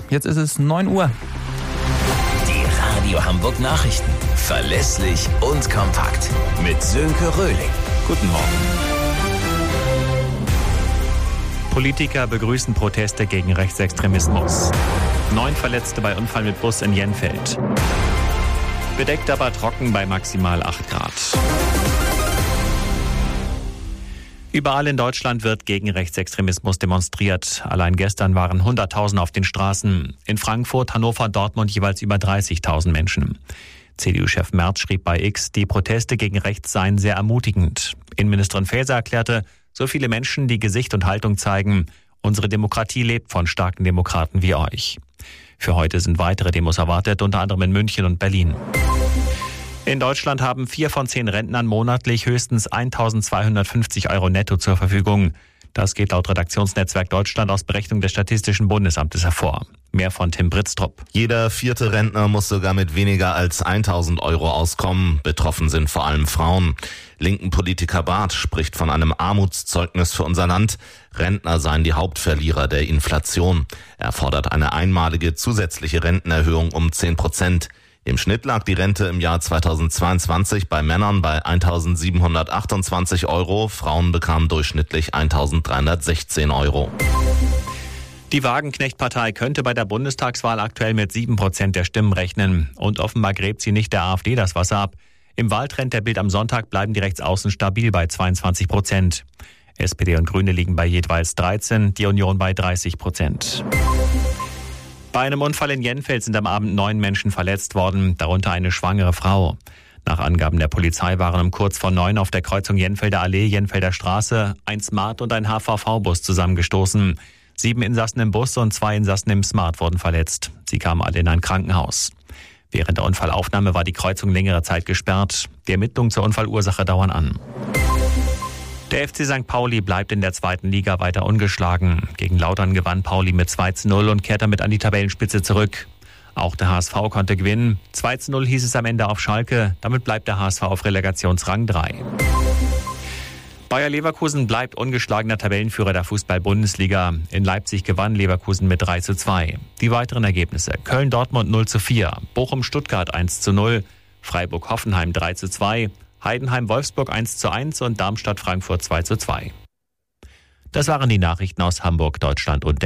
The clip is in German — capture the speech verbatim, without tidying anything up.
Jetzt ist es neun Uhr. Die Radio Hamburg Nachrichten. Verlässlich und kompakt. Mit Sönke Röhling. Guten Morgen. Politiker begrüßen Proteste gegen Rechtsextremismus. Neun Verletzte bei Unfall mit Bus in Jenfeld. Bedeckt, aber trocken bei maximal acht Grad. Überall in Deutschland wird gegen Rechtsextremismus demonstriert. Allein gestern waren hunderttausend auf den Straßen. In Frankfurt, Hannover, Dortmund jeweils über dreißigtausend Menschen. C D U-Chef Merz schrieb bei X, die Proteste gegen rechts seien sehr ermutigend. Innenministerin Faeser erklärte, so viele Menschen, die Gesicht und Haltung zeigen. Unsere Demokratie lebt von starken Demokraten wie euch. Für heute sind weitere Demos erwartet, unter anderem in München und Berlin. In Deutschland haben vier von zehn Rentnern monatlich höchstens eintausendzweihundertfünfzig Euro netto zur Verfügung. Das geht laut Redaktionsnetzwerk Deutschland aus Berechnung des Statistischen Bundesamtes hervor. Mehr von Tim Britztrup. Jeder vierte Rentner muss sogar mit weniger als tausend Euro auskommen. Betroffen sind vor allem Frauen. Linken Politiker Barth spricht von einem Armutszeugnis für unser Land. Rentner seien die Hauptverlierer der Inflation. Er fordert eine einmalige zusätzliche Rentenerhöhung um zehn Prozent. Im Schnitt lag die Rente im Jahr zweitausendzweiundzwanzig bei Männern bei eintausendsiebenhundertachtundzwanzig Euro. Frauen bekamen durchschnittlich eintausenddreihundertsechzehn Euro. Die Wagenknecht-Partei könnte bei der Bundestagswahl aktuell mit sieben Prozent der Stimmen rechnen. Und offenbar gräbt sie nicht der AfD das Wasser ab. Im Wahltrend der Bild am Sonntag bleiben die Rechtsaußen stabil bei zweiundzwanzig Prozent. S P D und Grüne liegen bei jeweils dreizehn, die Union bei dreißig Prozent. Bei einem Unfall in Jenfeld sind am Abend neun Menschen verletzt worden, darunter eine schwangere Frau. Nach Angaben der Polizei waren um kurz vor neun auf der Kreuzung Jenfelder Allee, Jenfelder Straße ein Smart und ein H V V-Bus zusammengestoßen. Sieben Insassen im Bus und zwei Insassen im Smart wurden verletzt. Sie kamen alle in ein Krankenhaus. Während der Unfallaufnahme war die Kreuzung längere Zeit gesperrt. Die Ermittlungen zur Unfallursache dauern an. Der F C Sankt Pauli bleibt in der zweiten Liga weiter ungeschlagen. Gegen Lautern gewann Pauli mit zwei zu null und kehrt damit an die Tabellenspitze zurück. Auch der H S V konnte gewinnen. zwei zu null hieß es am Ende auf Schalke. Damit bleibt der H S V auf Relegationsrang drei. Bayer Leverkusen bleibt ungeschlagener Tabellenführer der Fußball-Bundesliga. In Leipzig gewann Leverkusen mit drei zu zwei. Die weiteren Ergebnisse: Köln-Dortmund null zu vier, Bochum-Stuttgart eins zu null, Freiburg-Hoffenheim drei zu zwei, Heidenheim-Wolfsburg eins zu eins und Darmstadt-Frankfurt zwei zu zwei. Das waren die Nachrichten aus Hamburg, Deutschland und der